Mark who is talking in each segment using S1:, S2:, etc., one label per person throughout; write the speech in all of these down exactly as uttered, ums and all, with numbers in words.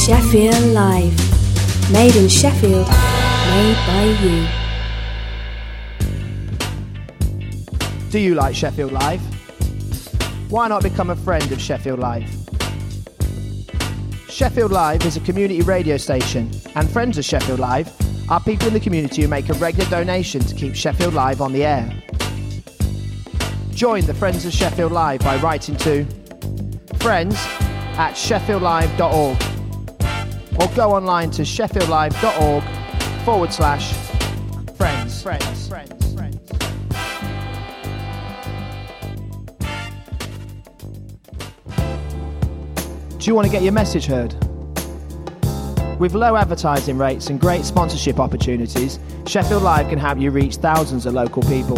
S1: Sheffield Live. Made in Sheffield, made by you.
S2: Do you like Sheffield Live? Why not become a friend of Sheffield Live? Sheffield Live is a community radio station, and friends of Sheffield Live are people in the community who make a regular donation to keep Sheffield Live on the air. Join the Friends of Sheffield Live by writing to friends at sheffield live dot org or go online to sheffield live dot org forward slash friends. Friends. Friends. Friends. Do you want to get your message heard? With low advertising rates and great sponsorship opportunities, Sheffield Live can help you reach thousands of local people.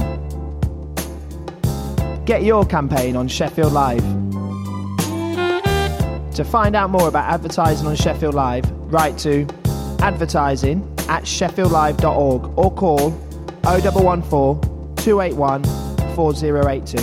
S2: Get your campaign on Sheffield Live. To find out more about advertising on Sheffield Live, write to advertising at sheffield live dot org or call oh one one four, two eight one, four oh eight two.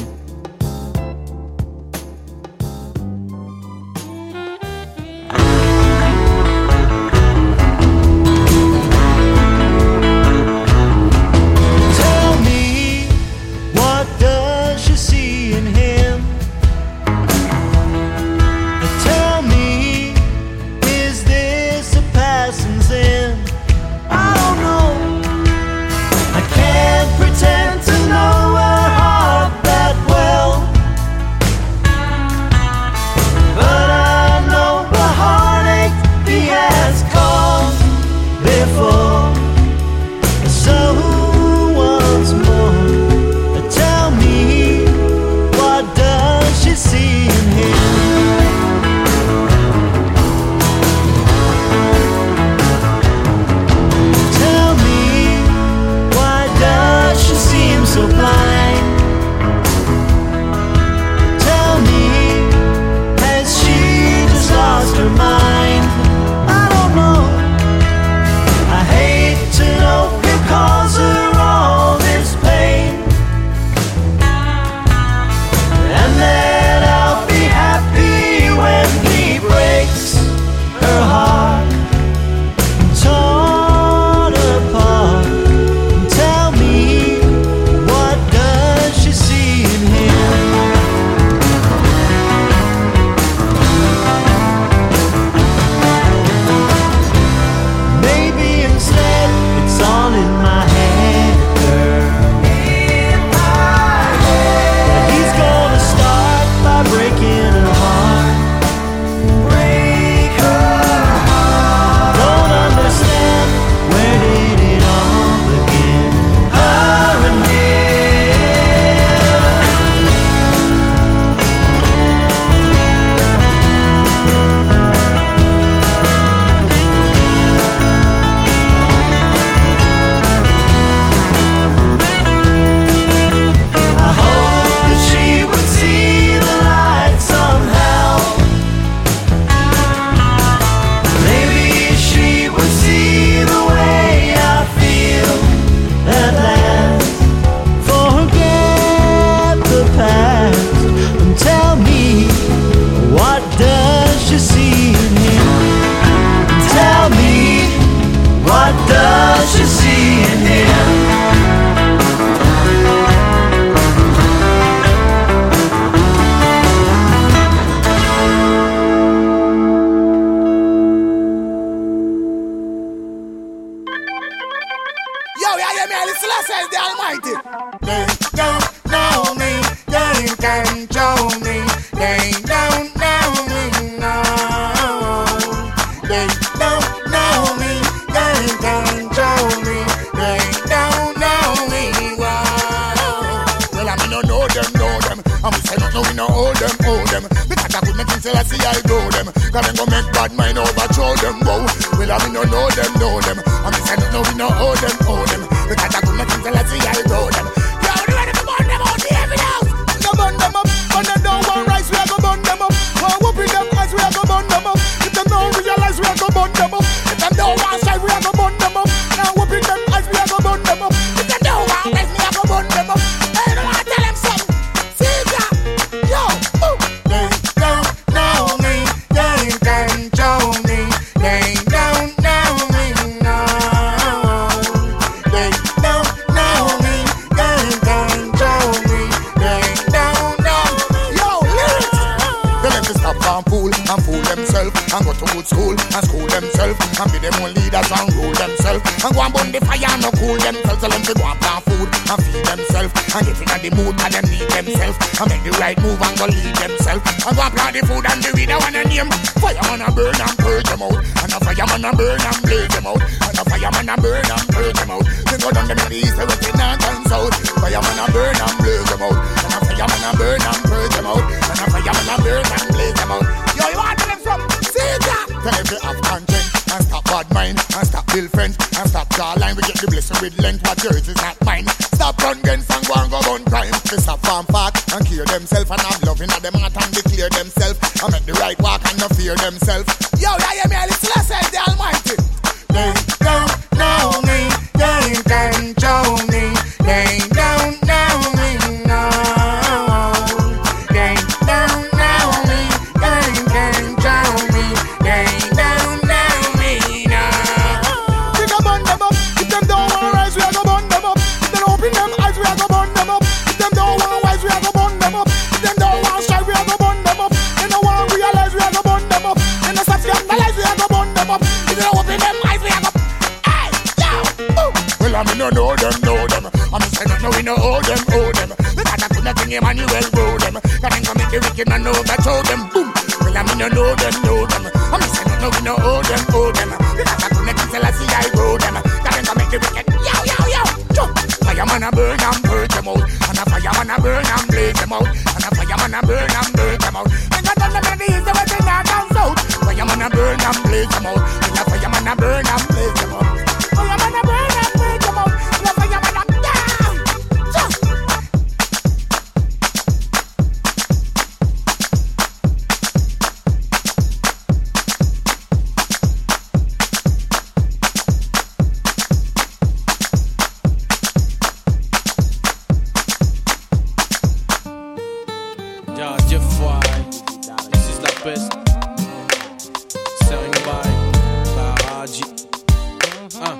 S3: Yo, ooh. They don't know me, they can't control me. themselves and go to good school and school themselves and be them own leaders and rule themselves and go and burn the fire and no cool themselves. Tell them to go and plant food and feed themselves and get in the mood and them need themselves and make the right move and go lead themselves and go and plant the food and the weed I wanna name. Fireman a burn and purge them out, and a fireman a burn and blaze them out, and a fireman a burn and purge them out. They go down them in the east, west, north and south. Fireman a burn and blaze them out, and a fireman a burn and purge them out, and a fireman a burn and blaze them out. Yo, you want them from Caesar? Tell them to have conscience and stop bad mind and stop build friends and stop jawline. We get the blessing with length, what yours is not mine. Stop run guns and go and go gun crime. They stop farm fat and clear themselves and have love in them heart and declare themselves and make the right walk and not fear themselves. Yo, that hear me, I listen to say the Almighty. They don't know me, they control me, they don't know me, no. They don't know me, they control me, they don't know me, no. We go burn them up, if them don't want to rise, we go burn them up. If they open them eyes, we go burn them up. If them don't want to rise, we go burn them up. If them don't want to strive, we go burn them up. They don't want to realize, we go burn them up. They don't stop scandalize, we go burn them up. If they don't open them eyes, we go. Hey, yo, boom. Well, I mean, no know them, know them. I mean, say no, no, we know owe them, owe them. Because I couldn't think Emmanuel grow them. That ain't gonna make the wicked man know that show them, boom. Well, I mean, no know them, know them. I mean, say no, no, we know owe them, owe them. Because I couldn't think Selassie I grow them. That ain't gonna make the wicked, yo, yo, yo. Jump. Fireman a burn and purge them out, and a fireman a burn and blaze them out, and a fireman a burn and burn them out. And God done them in the east, the west, the north and south. Fireman a burn and blaze them out, and a fireman a burn and blaze them out. Fireman a burn and blaze them out, and a fireman a down. Jump.
S4: Yeah, Jeff White, this is la peste. Staring by Baraji. Ah.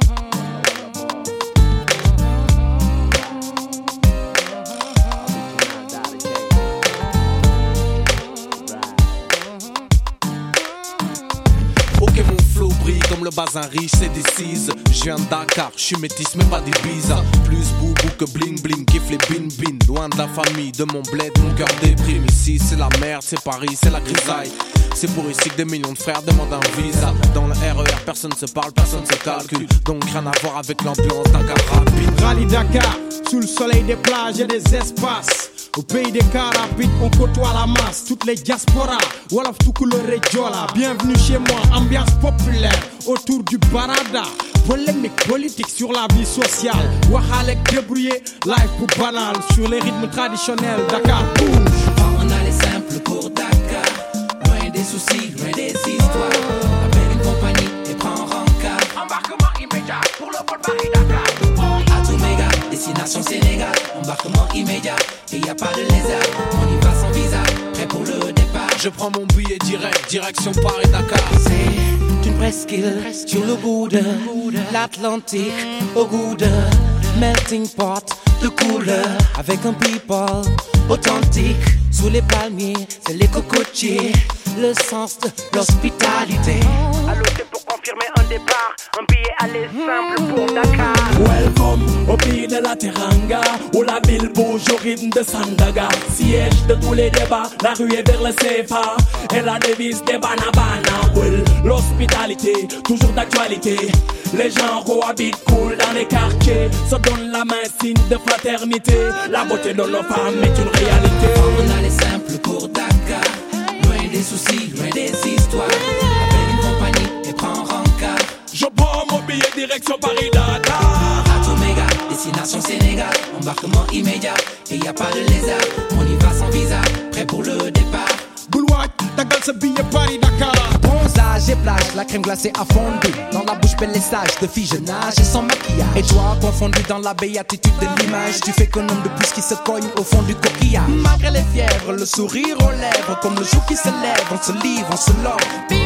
S4: Ok, mon flow brille comme le bazin riche, c'est des cises. Je viens de Dakar, je suis métis, mais pas d'Ibiza. Plus boubou que bling bling, kiffe les bin bin. Loin de la famille, de mon bled, mon cœur déprime. Ici c'est la merde, c'est Paris, c'est la grisaille. C'est pour ici que des millions de frères demandent un visa. Dans le R E R, personne se parle, personne se calcule. Donc rien à voir avec l'ambiance d'un car rapide.
S5: Rallye Dakar, sous le soleil des plages et des espaces. Au pays des cars rapides, on côtoie la masse. Toutes les diasporas, Wolof tout couleur et Diola. Bienvenue chez moi, ambiance populaire autour du barada. Polémique politique sur la vie sociale. Wahalek débrouillé, live pour banal. Sur les rythmes traditionnels, Dakar bouge.
S6: On a les simples pour Dakar. Loin des soucis, loin des histoires. Appelle une compagnie et prends rencard. Embarquement immédiat pour le vol Paris-Dakar. À tout méga, destination Sénégal. Embarquement immédiat, et y a pas de lézard. On y va sans visa, prêt pour le départ.
S4: Je prends mon billet direct, direction Paris-Dakar.
S6: C'est une presqu'île sur le bout de l'Atlantique. Au goût de melting pot de couleurs. Avec un people authentique. Sous les palmiers, c'est les cocotiers. Le sens de l'hospitalité.
S7: Allô, c'est pour confirmer un départ. Un billet aller simple pour Dakar.
S8: Welcome au pays de la Teranga, où la ville bouge au rythme de Sandaga. Siège de tous les débats, la rue est vers le C F A. Et la devise des banabana. Well, l'hospitalité, toujours d'actualité. Les gens cohabitent cool dans les quartiers. Se donnent la main, signe de fraternité. La beauté de nos femmes est une réalité.
S6: On a les simples pour Dakar. Loin des soucis, loin des histoires. Appelle une compagnie et prends rencard.
S8: Je prends mon billet direction Paris-Dakar.
S6: À tout méga, destination Sénégal. Embarquement immédiat, et y a pas de lézard. On y va sans visa, prêt pour le départ.
S5: Boulouac, Dakar, ce billet Paris-Dakar.
S9: Bronzage et plage, la crème glacée a fondu. Dans la bouche belle et sage, de fille je nage et sans maquillage. Et toi, confondu dans la béatitude de l'image. Tu fais qu'un homme de plus qui se cogne au fond du coquillage. Malgré les fièvres, le sourire aux lèvres. Comme le jour qui se lève, on se livre, on se love. Bip bip, le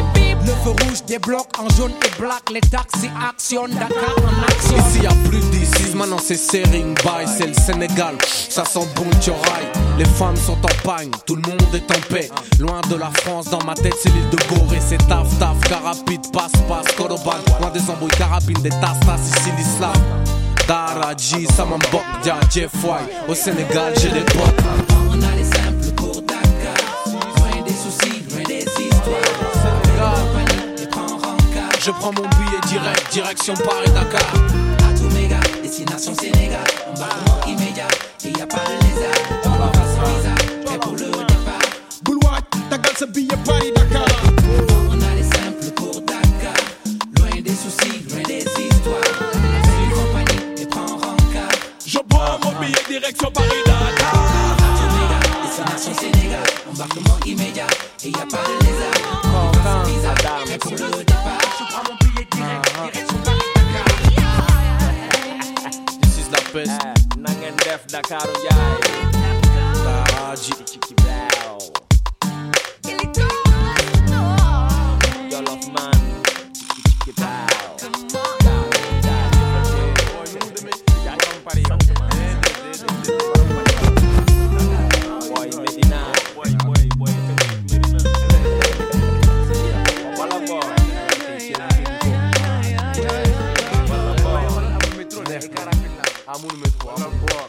S9: le feu rouge débloque en jaune et black. Les taxis actionnent, Dakar en action.
S4: Ici y'a plus d'ici, maintenant c'est Sering Bay, c'est le Sénégal, ça sent bon tchoraï. Les femmes sont en pagne, tout le monde est en paix. Loin de la France, dans ma tête c'est l'île de Gorée. C'est taf taf, carapide, passe passe, Koroban. Loin des embrouilles, carabines, des tas tas, ici l'islam. Daraji, Samambok, Dia, Jeff White. Au Sénégal j'ai des potes.
S6: On a les simples pour Dakar. Loin des soucis, loin des histoires. Compagnie et prends rencard.
S4: Je prends mon billet direct, direction Paris-Dakar.
S6: À tout méga, destination Sénégal. Embarquement immédiat, et y'a pas de lézard. On va passer visa, prêt pour le départ.
S5: Boulois, Dakar, ce billet Paris-Dakar.
S6: On a les simples pour Dakar. Loin des soucis, loin des histoires. Avec une compagnie et prends rencard.
S8: Je prends mon billet direction Paris-Dakar.
S6: À tout méga, destination Sénégal. Embarquement immédiat, et y'a pas de lézard. On va passer visa, prêt pour le départ. Je prends mon billet direct, direction Paris-Dakar.
S4: This is la peste.
S10: Nangen def Dakar Ndiaye.
S4: Daraji.
S10: Jollof man. Chiki bow. Boy Medina. Boy boy boy Medina. Wala boy.
S4: Amul métro, amul boor.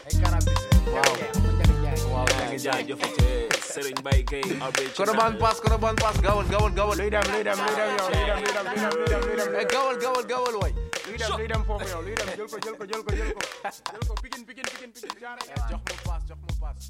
S10: Waaw yaa ngi jaajëfate Serigne Mbaye Gueye Albert
S4: Koroban pass, Koroban pass, gawal gawal gawal.
S2: luy dem luy dem luy dem yow luy dem luy dem luy dem luy dem luy dem
S4: Eh gawal gawal gawal way.
S2: luy dem luy dem foofu yow luy dem jël ko jël ko jël ko jël ko jël ko pikin pikin pikin pikin jaare
S4: Jox ma pass, jox ma pass.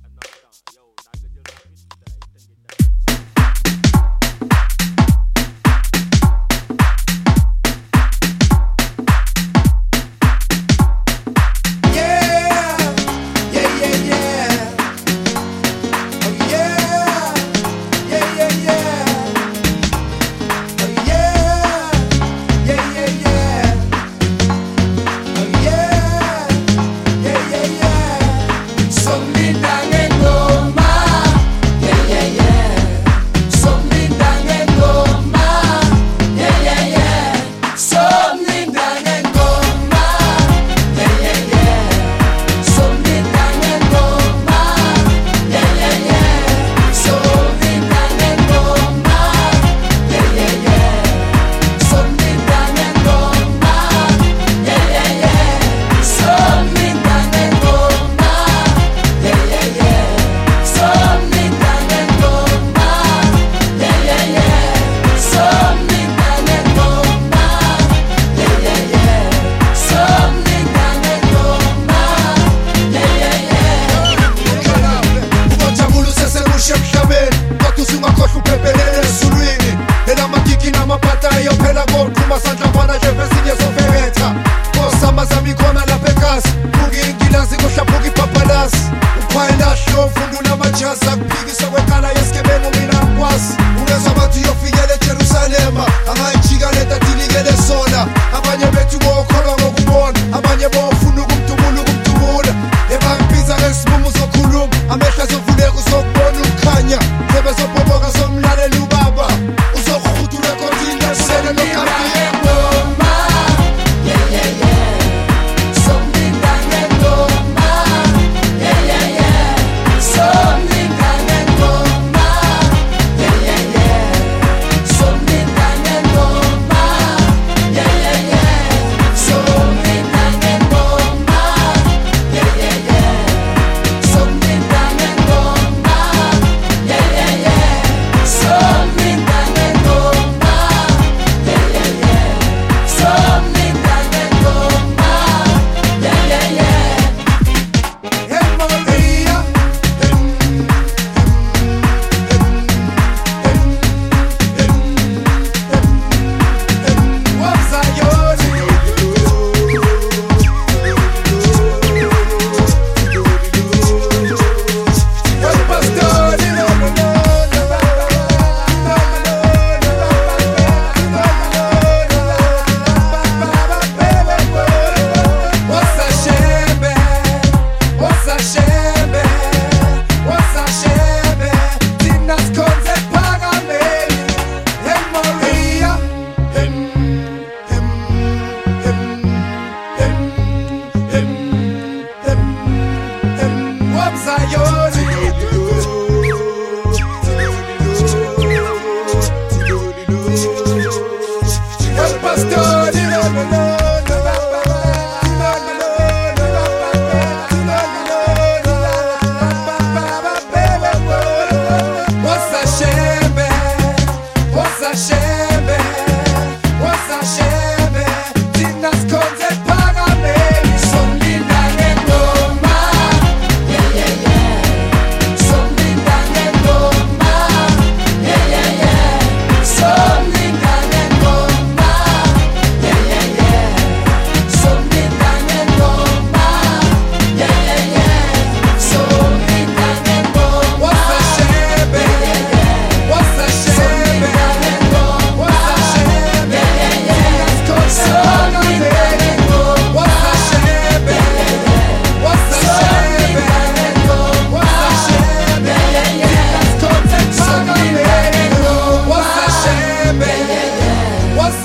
S3: Somni dangen no ma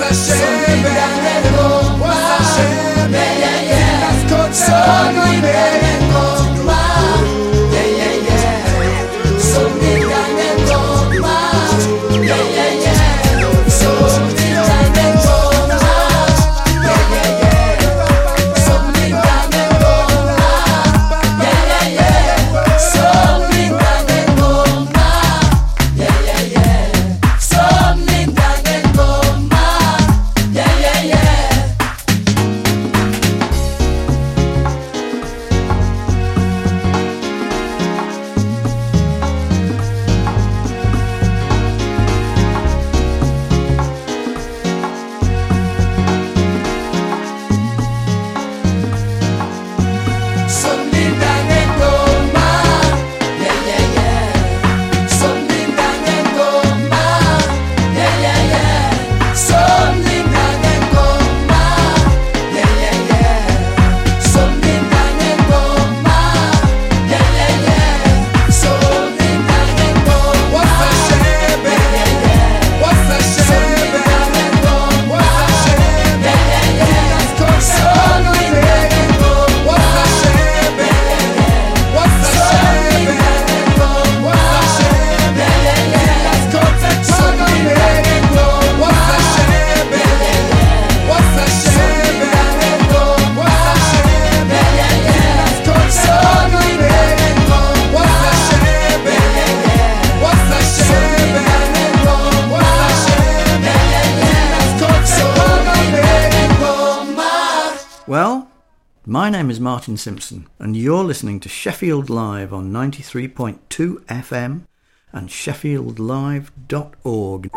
S11: My name is Martin Simpson, and you're listening to Sheffield Live on ninety-three point two F M and sheffield live dot org.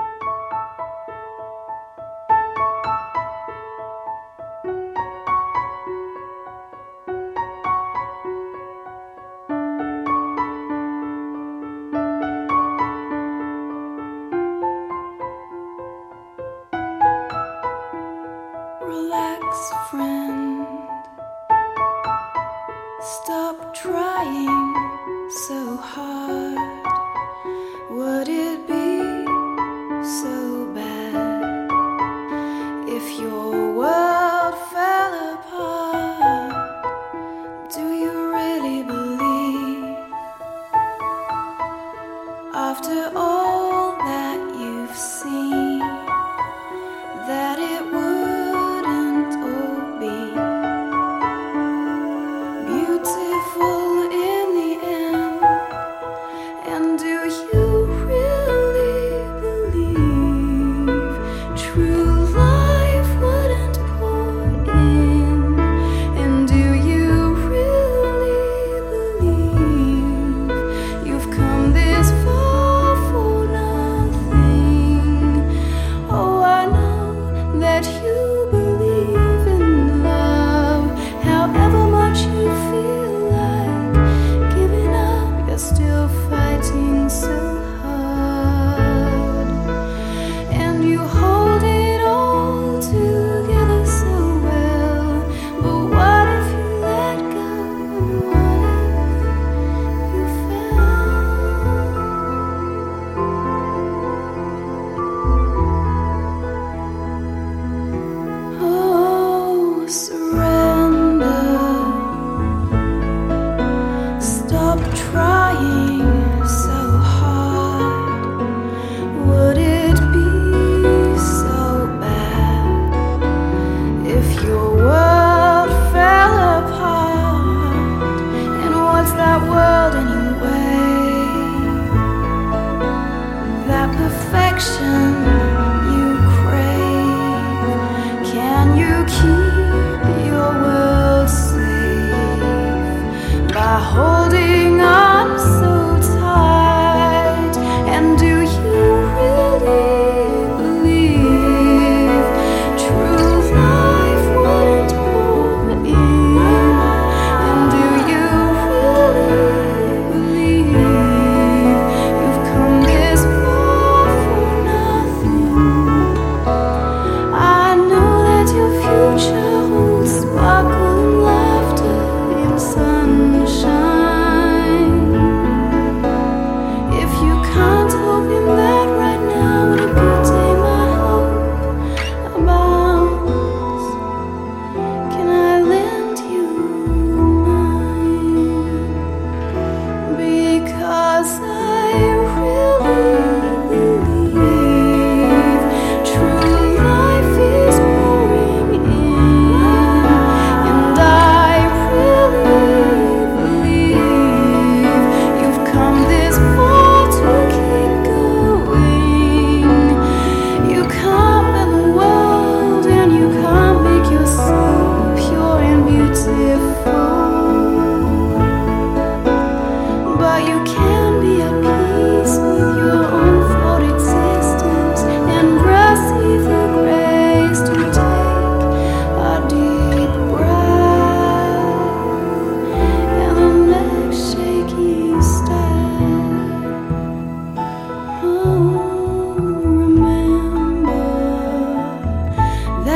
S12: Relax, friend. Stop trying so hard. Would it be so bad if your world fell apart? Do you really believe, after all that you've seen, that it wouldn't all be beautiful in the end?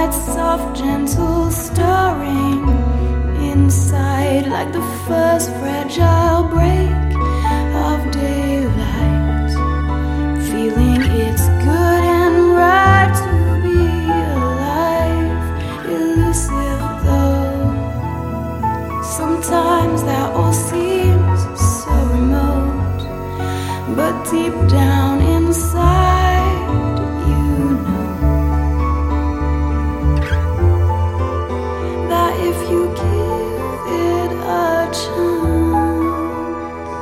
S12: that soft, gentle stirring inside, like the first fragile break of daylight. Feeling it's good and right to be alive, elusive though. Sometimes that all seems so remote, but deep down inside, you know that if you give it a chance,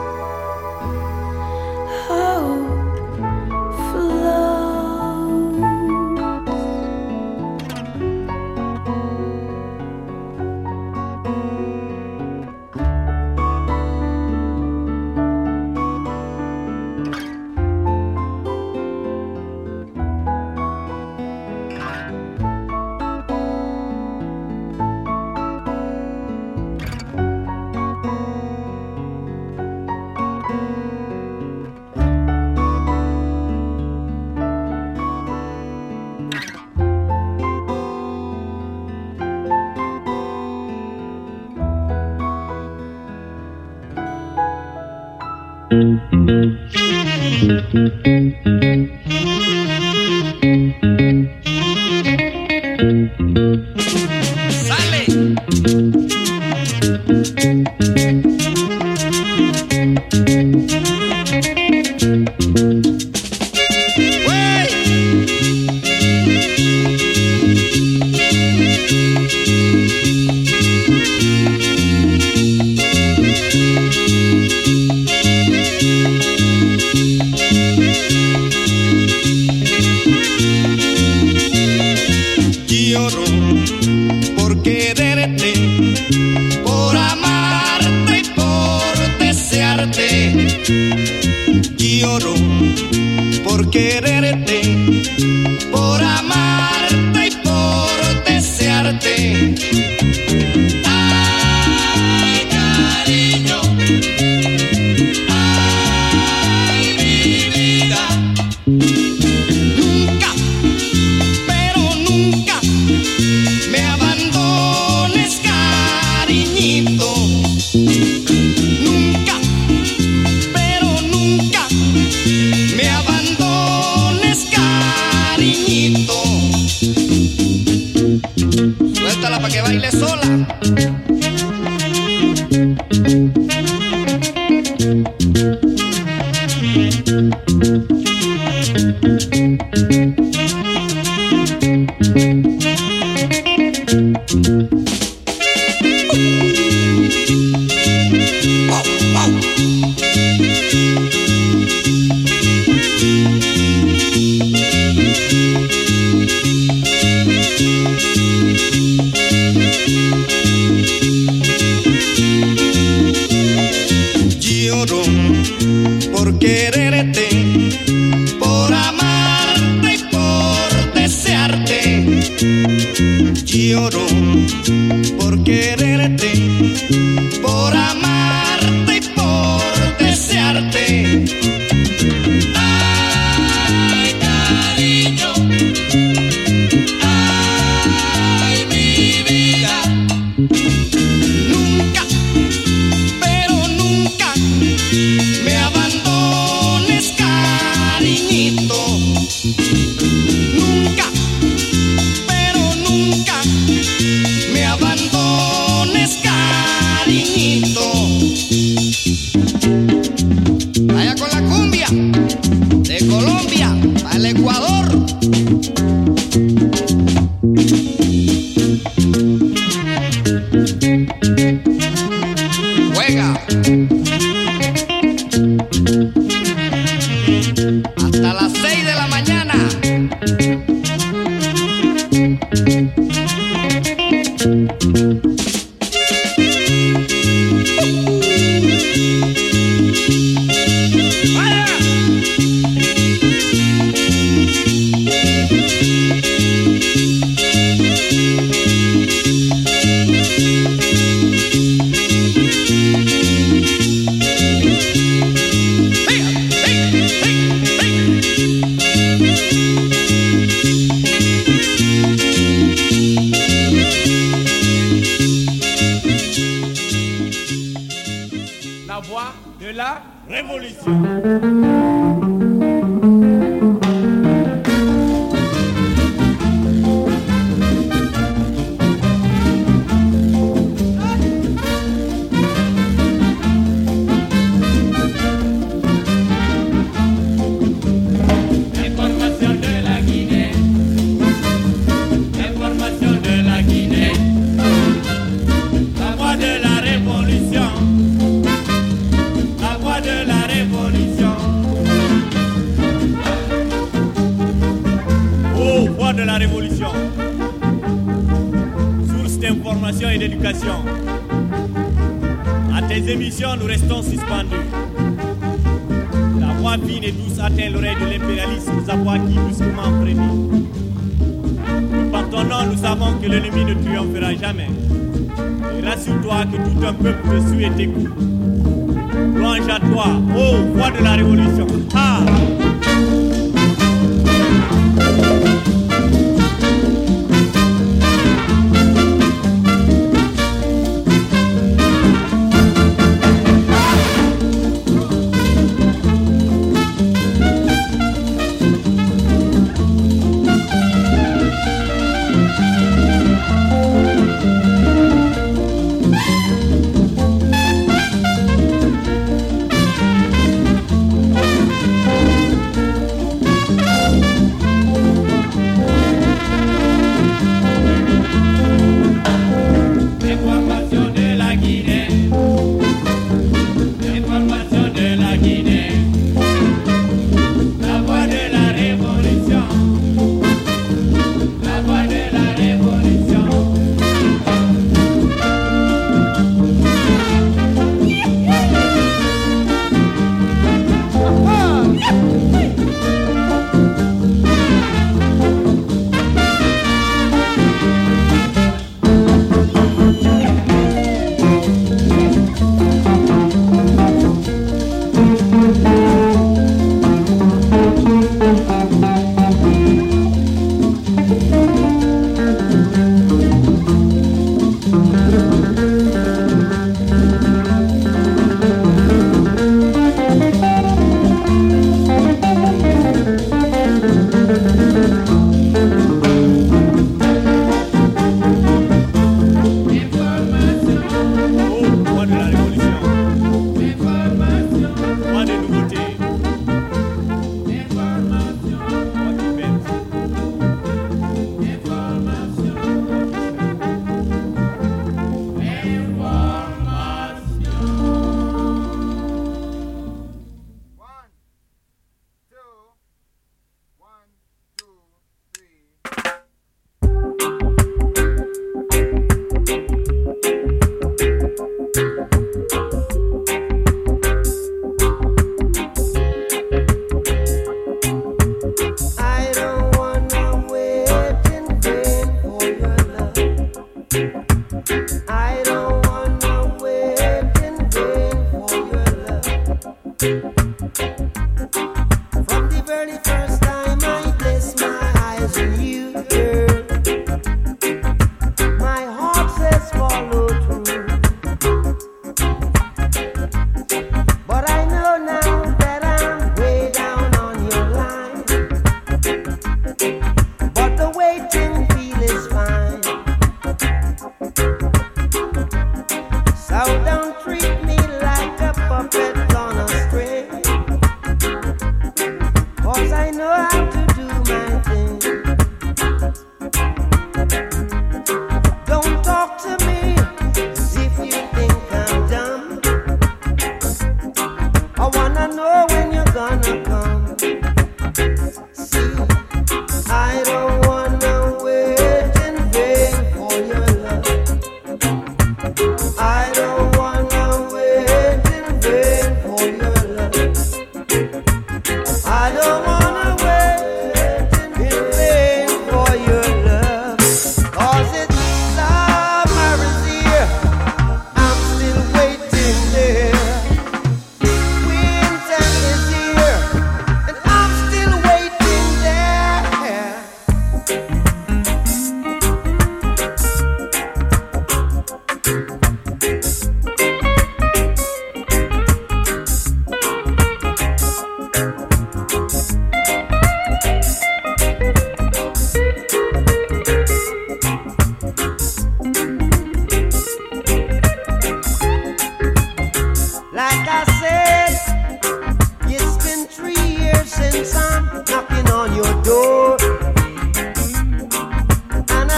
S12: hope flows.
S3: Lloro por quererte, por amarte y por desearte. Lloro por quererte, por amarte y por desearte. Ay, cariño, ay, mi vida. Nunca, pero nunca me abandones, cariñito. Nunca, pero nunca me abandones, cariñito. Suéltala pa' que baile sola. Lloro por quererte, por amarte y por desearte. Lloro por quererte, por amarte y por desearte. Ay, cariño, ay, mi vida. Nunca, pero nunca me abandones, cariñito. Nunca, pero nunca me abandones, cariñito. Vaya con la cumbia de Colombia al Ecuador. Juega hasta las seis de la mañana. ¡Vaya!
S13: Et d'éducation. À tes émissions, nous restons suspendus. La voix fine et douce atteint l'oreille de l'impérialisme, nous avons acquis brusquement prémis. Par ton nom, nous savons que l'ennemi ne triomphera jamais. Et rassure-toi que tout un peuple te suit et t'écoute. Louange à toi, ô voix de la révolution. Ah!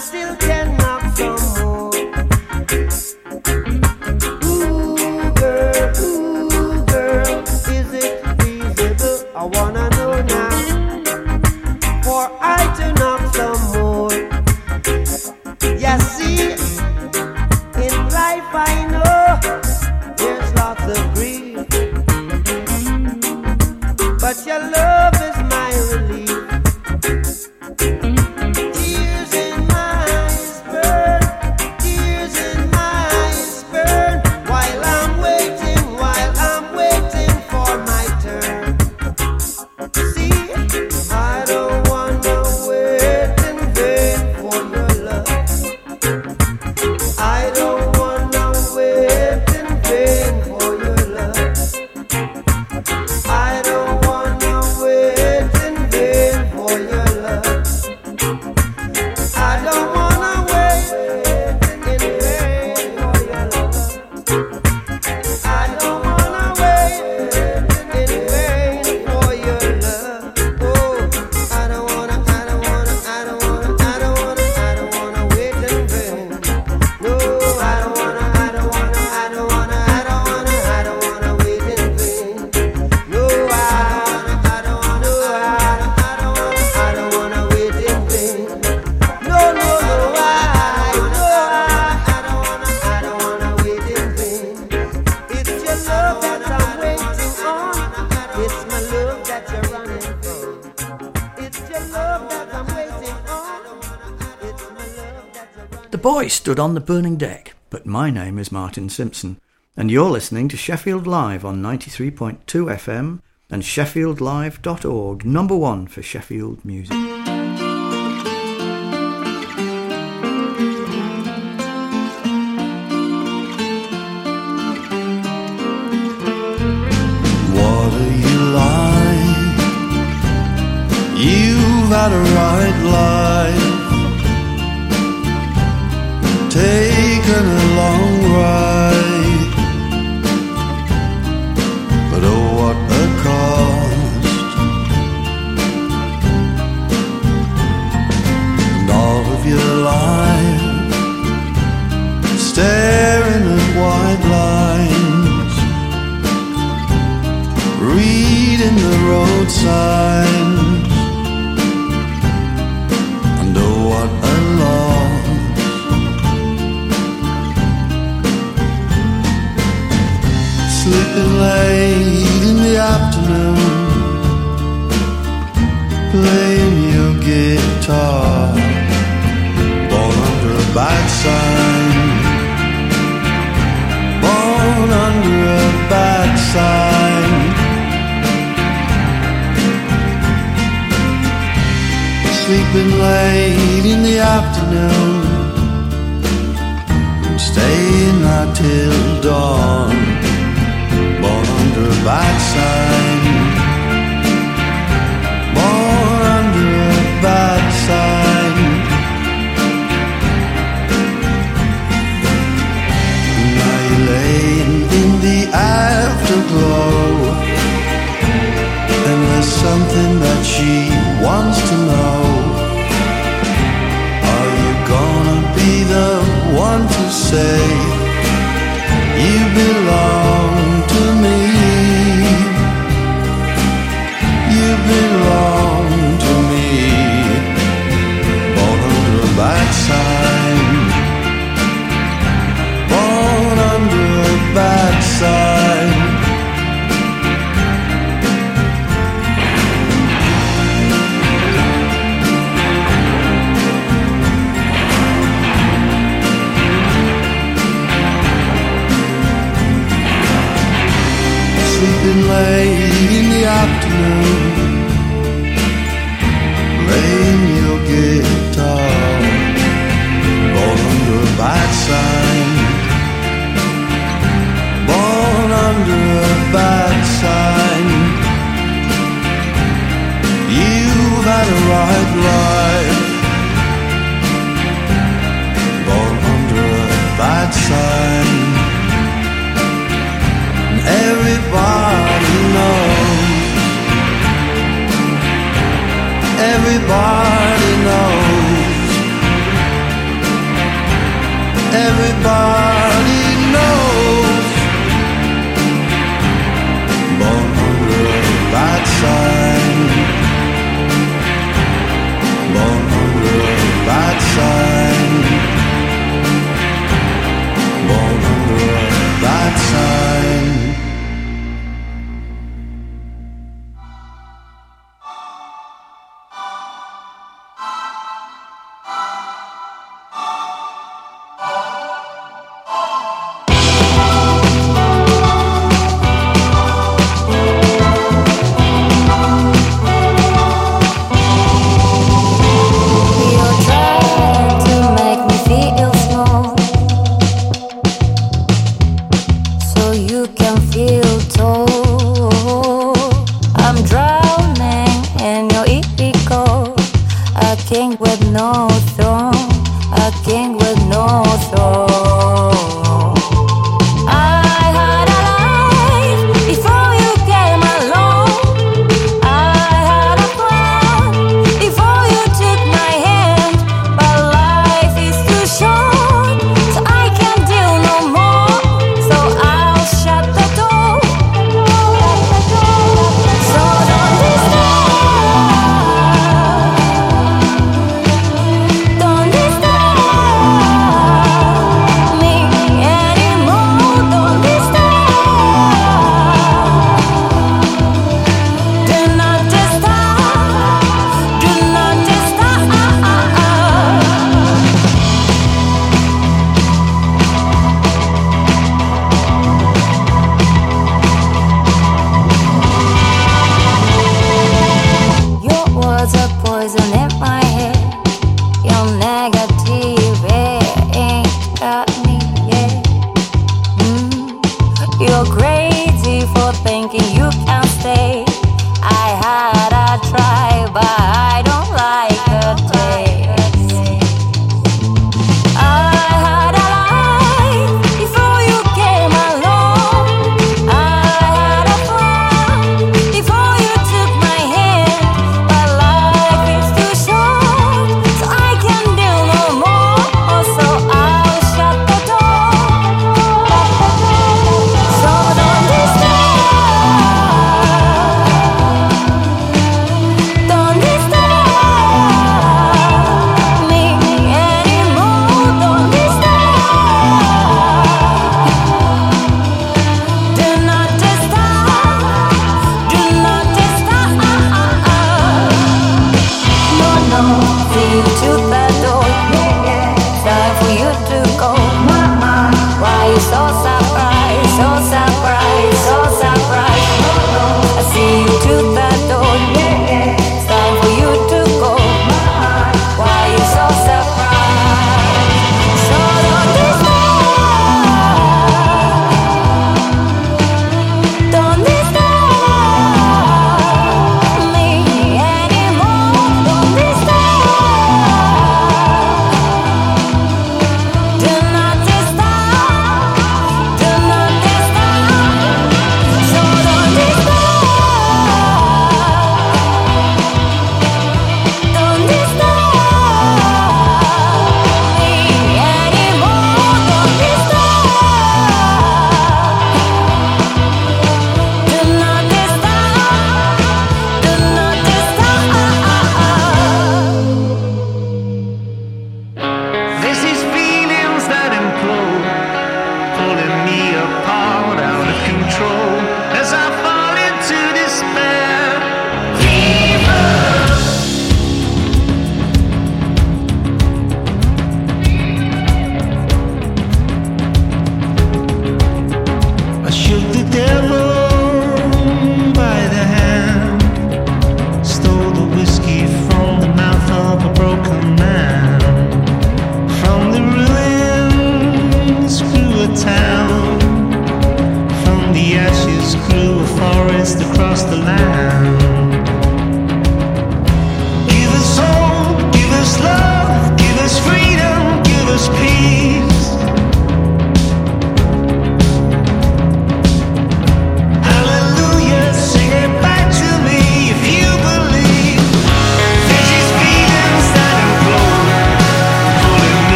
S14: still can knock some more. Ooh, girl, ooh, girl, is it feasible? I wanna know now. For I to knock some more. You see, in life I know there's lots of grief, but your love is my relief. Tears in my eyes burn, tears in my eyes burn, while I'm waiting, while I'm waiting for my turn. See, I don't wanna wait in vain for your love. I don't wanna wait in vain for your love. I don't wanna wait in vain for your love. I don't wanna wait in vain for your love. I don't wanna wait in vain for your love. Oh, I don't wanna, I don't wanna, I don't wanna, I don't wanna, I don't wanna wait in vain. No, I don't wanna, I don't wanna, I don't wanna, I don't wanna, I don't wanna wait in vain. No, I don't wanna, I don't wanna, I don't wanna, I don't wanna wait in vain. No, no, no, I, no, I, I don't wanna, I don't wanna wait in vain. It's your love that I'm waiting on. It's my love that you're running from. It's your love that I'm waiting on. It's my love that you're running.
S11: The boy stood on the burning deck, but my name is Martin Simpson, and you're listening to Sheffield Live on ninety-three point two F M and sheffield live dot org, number one for Sheffield music.
S15: What are you like? You've had a right life, taken a long ride, but oh what a cost. And all of your life staring at white lines, reading the road signs, and oh what a loss. Sleeping late in the afternoon, playing your guitar, born under a bad sign, born under a bad sign. Sleeping late in the afternoon, and staying out till dawn, born under a bad sign, born under a bad sign. Now you're laying in the afterglow, and there's something that she wants to know. Are you gonna be the one to say you belong to me? You belong to me. Born under a bad sign, born under a bad sign. Sleeping late in the afternoon, playing your guitar, born under a bad sign, born under a bad sign. You've had a right life, born under a bad sign. Everybody knows everybody knows. Born under a bad sign. Born under a bad sign. Born under a bad sign.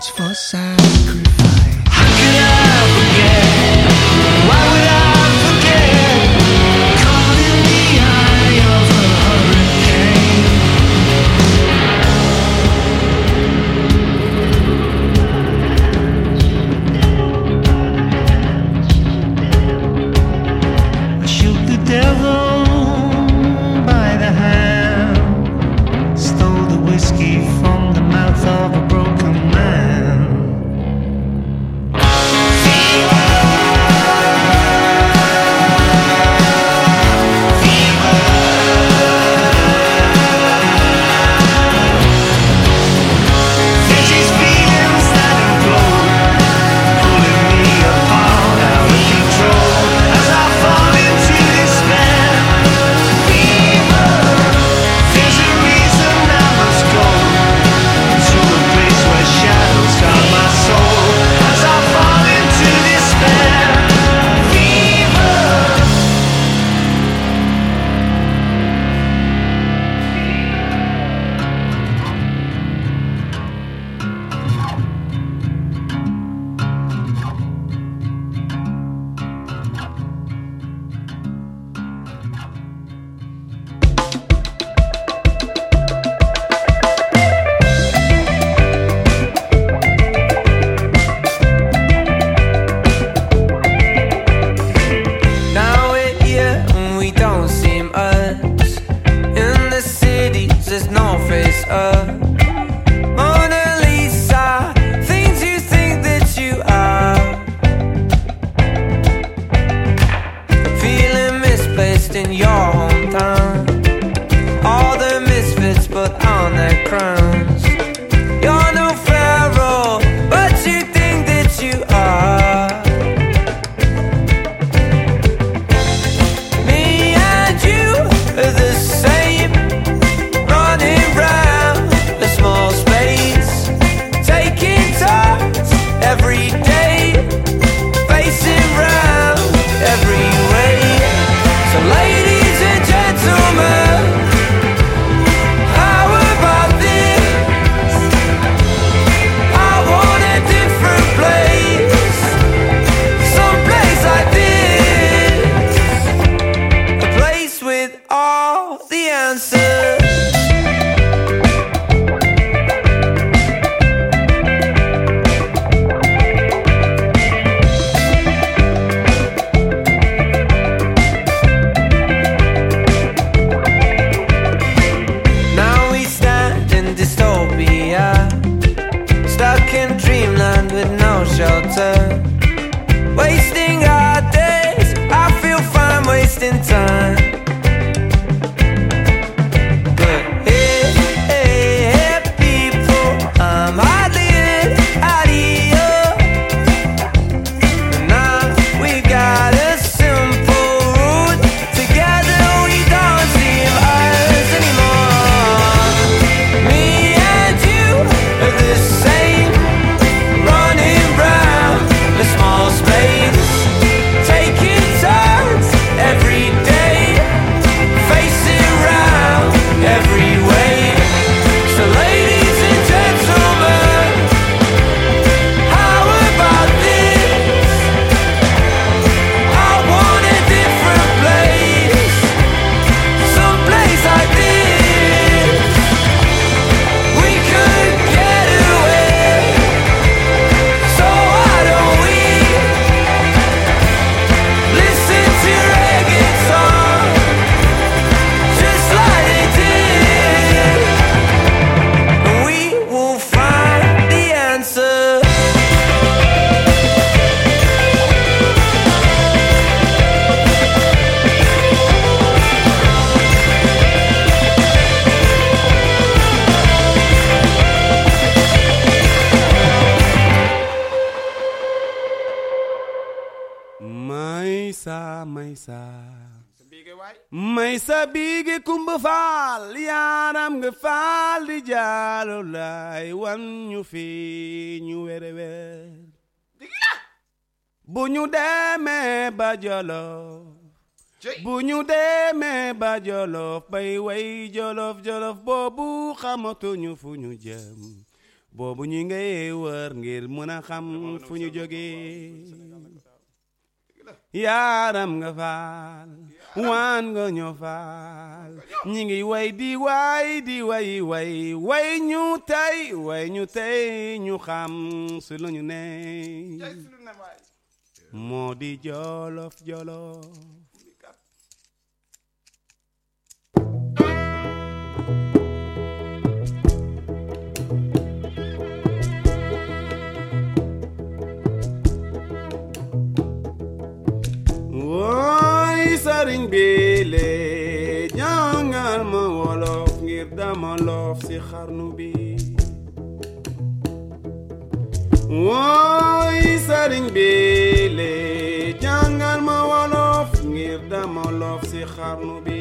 S15: much for sacrifice. How could I forget? Why would I forget? Caught in the eye of a hurricane. I shook the devil by the hand, stole the whiskey from the mouth of a broken man.
S16: may sa bigi kumba faal yaaram nga faal di jaalo lay wan ñu fi ñu were wer bu ñu demee ba Jolof bu ñu demee ba Jolof bay way jolof jolof boobu xamatuñu fu ñu jëm boobu ñu ngay wër ngir mën a xam fu ñu jógee yaaram nga faal waan nga ñoo faal ñi ngi way di way di way way way ñu tey way ñu tey ñu xam su lu ñu ne moo di jolof jolof woy sëriñ bi le jàngal ma wolof ngir dama loof ci xarnu bi woy sëriñ bi le jàngal ma wolof ngir dama loof ci xarnu bi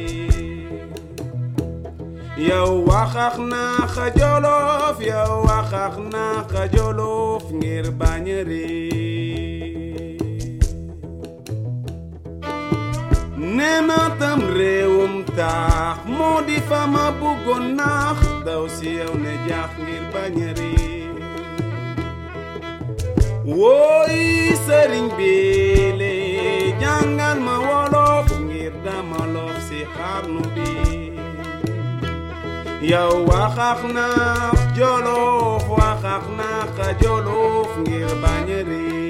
S16: yow waxax naa xa jolof yow waxax naa xa jolof ngir bañ a neena tam réewum taax moo di fa ma bëggoon naax daw si yow ne jaax ngir bañ a réer wooy sëriñ bi le jàngal ma wolof ngir dama loof si xarnu bi yow waxax naax jolof waxax naax a jolof ngir bañ a réer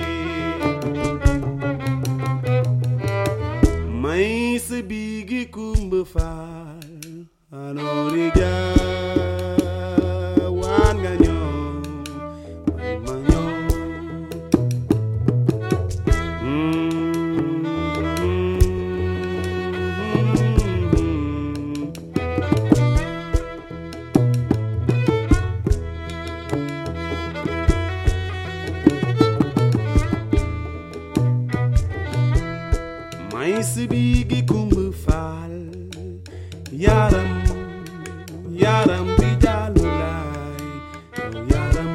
S16: may sa biigi kumba faal anoori jaa waan nga ñoo may ma ñoo may sa biigi kumba faal yaram yaram bi jaalu laay yaram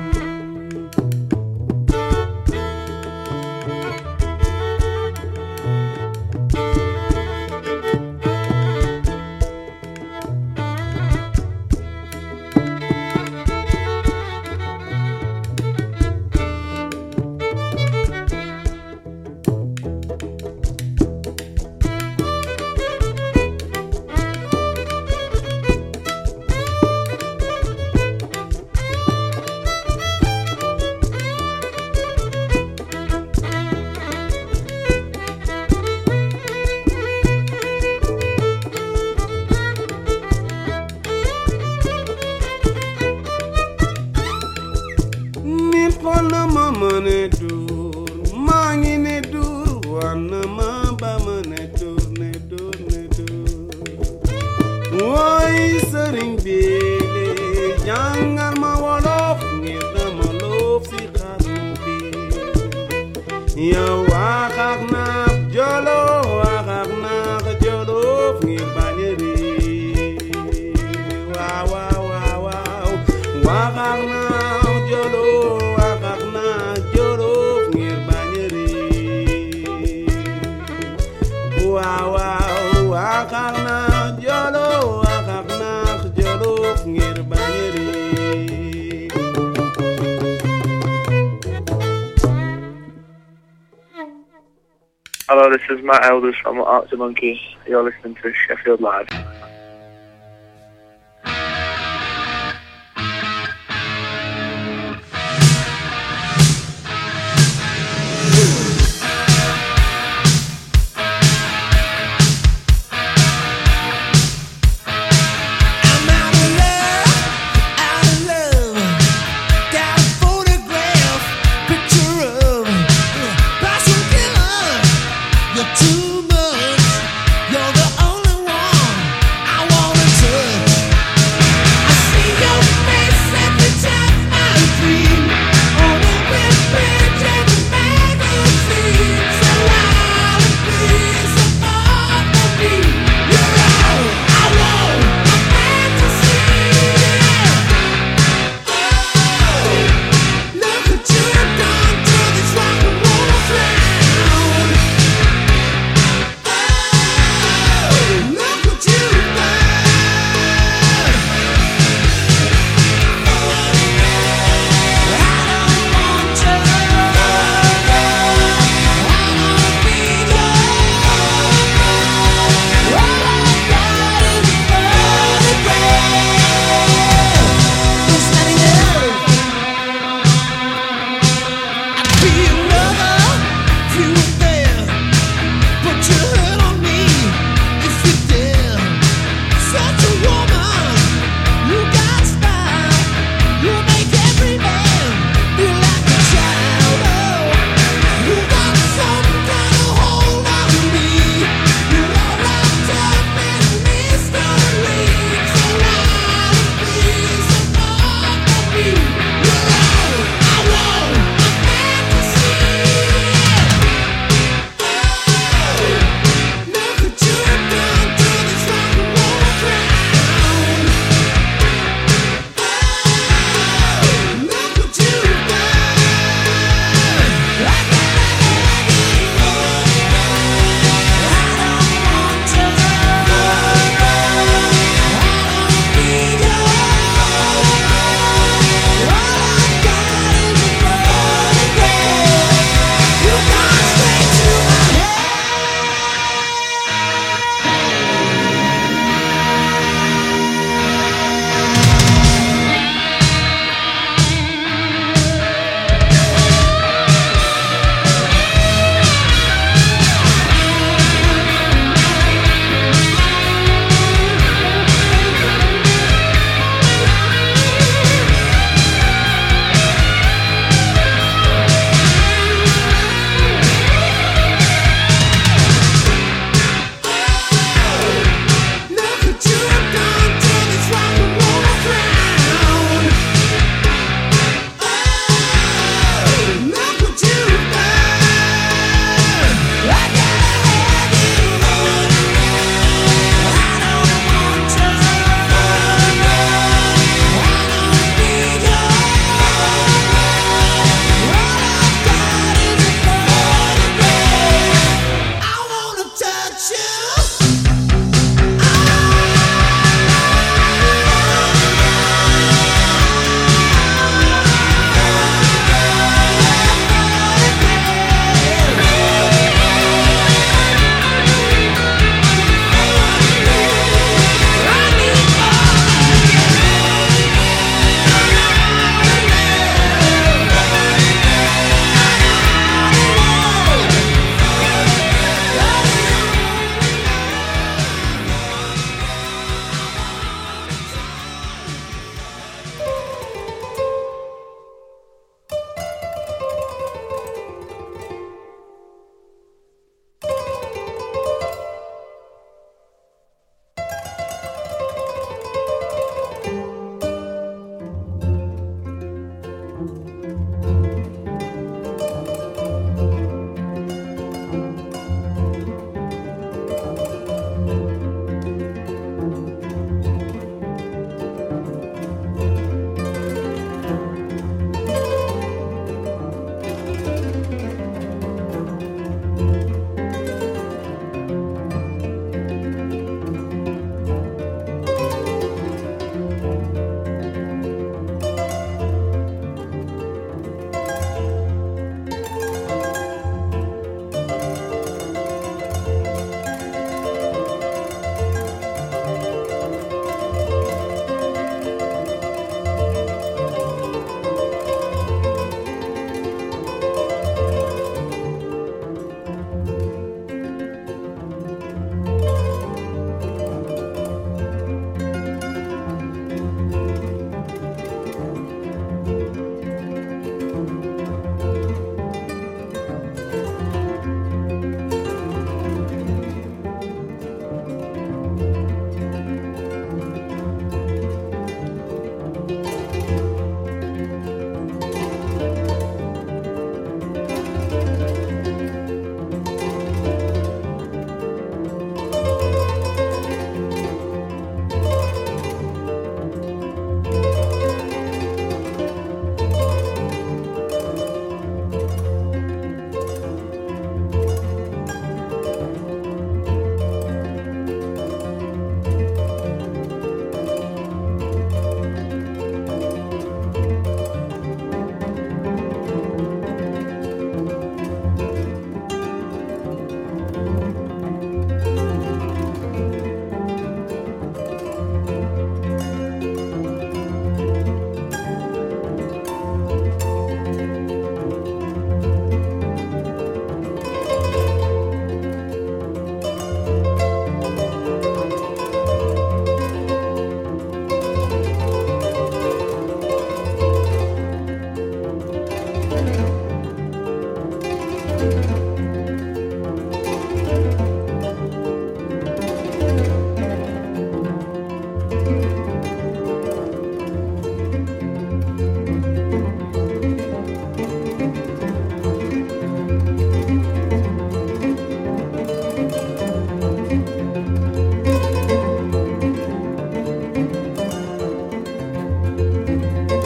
S17: Hello, this is Matt Elders from Arctic Monkey. You're listening to Sheffield Live.